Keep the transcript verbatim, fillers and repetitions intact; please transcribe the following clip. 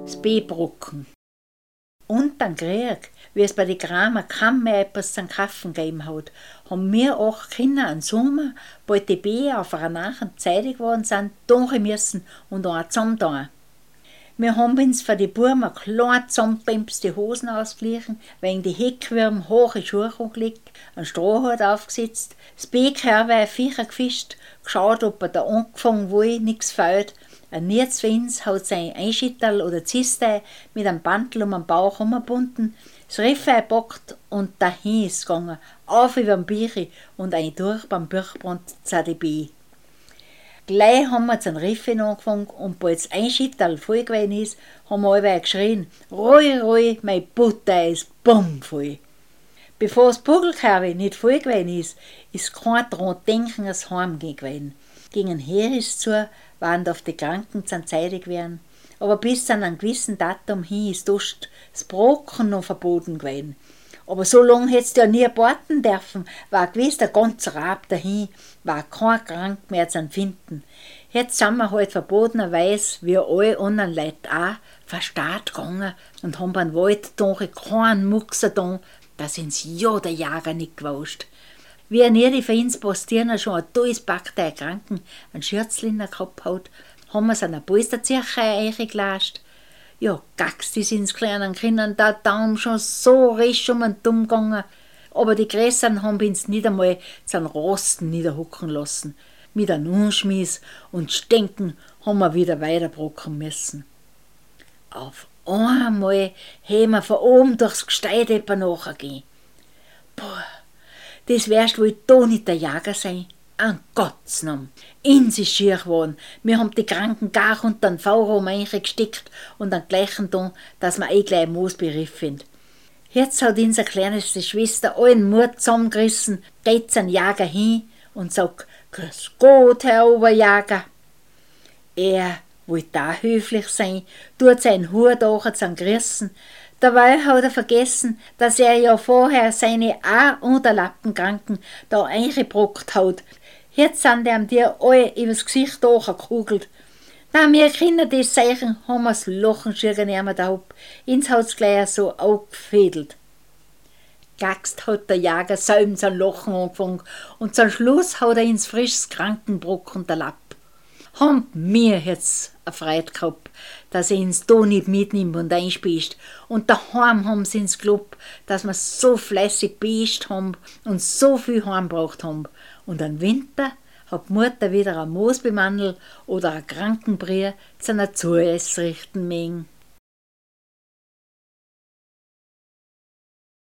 das B-Brocken. Und dann Krieg, wie es bei den Kramer kaum mehr etwas zum Kaufen gegeben hat, haben wir auch Kinder im Sommer, bald die Bienen auf einer nachen Zeit geworden sind, durch müssen und auch zusammen da. Wir haben uns für die Buben klein zusammengepimpste Hosen ausgeglichen, wegen die Heckwürm hohe Schuhe angelegt, einen Strohhut aufgesetzt, das Beekhörbe ein Viecher gefischt, geschaut, ob er da angefangen will, nichts fehlt. Ein Nierzwins hat sein Einschitterl oder Ziste mit einem Bandel um den Bauch umgebunden, das Riffe gepackt und dahin ist gegangen, auf über den Bieri und ein durch beim Birchbrand zu den B. Gleich haben wir zum Riffen angefangen und bald das Einschitterl voll gewesen ist, haben wir alle geschrien, Ruhe, Ruhe, mein Butter ist bummvoll. Bevor das Buckelkörbe nicht voll gewesen ist, ist kein daran denken, dass es heimgehen gewesen. Gegen Heeres zu waren auf die Kranken zum Zeitig werden, aber bis an einem gewissen Datum hin ist Durst das Brocken noch verboten gewesen. Aber so lange hättest du ja nie warten dürfen, war gewiss der ganze Rab dahin, war kein Krank mehr zu finden. Jetzt sind wir halt verbotenerweise, wie alle anderen Leute auch, verstaat gegangen und haben beim Wald keinen Muxer da, dass uns ja der Jäger nicht gewusst. Wie nie die für uns Postierner schon ein tolles Pack der Kranken einen Schürzliner gehabt hat, haben wir es an der Polsterzirche eingelassen. Ja, gags, die sind kleinen Kindern der Daumen schon so risch um und dumm gegangen. Aber die Größeren haben uns nicht einmal zum Rosten niederhucken lassen. Mit einem Unschmiss und Stinken haben wir wieder weiterbrocken müssen. Auf einmal haben wir von oben durchs Gestein nachgehen. Boah, das wärst wohl da nicht der Jäger sein. An Gottes Namen. Ins ist schier geworden. Wir haben die Kranken gar unter den V-Raum eingesteckt und dann gleichen da, dass wir eh gleich Moosberiff finden. Jetzt hat unsere kleinste Schwester allen Mut zusammengerissen, geht zum Jäger hin und sagt, Grüß Gott, Herr Oberjäger. Er wollte da höflich sein, tut seinen Hut auch zum Grüßen. Dabei hat er vergessen, dass er ja vorher seine auch Unterlappenkranken da eingebrockt hat. Jetzt sind ihm die alle übers Gesicht angekugelt. Na, wir Kinder das Zeichen, haben wir das Lachen schier nicht mehr da. Ins hat's gleich so aufgefädelt. Gaxt hat der Jäger selber sein Lachen angefangen und zum Schluss hat er ins frisches Krankenbrock und der Lapp. Haben wir jetzt erfreut gehabt, dass er uns da nicht mitnimmt und einspießt. Und daheim haben sie uns geglaubt, dass wir so fleißig beischt haben und so viel heimgebracht haben. Und im Winter hat die Mutter wieder ein Moosbemandel oder ein Krankenbrief zu einer Zuess richten mögen.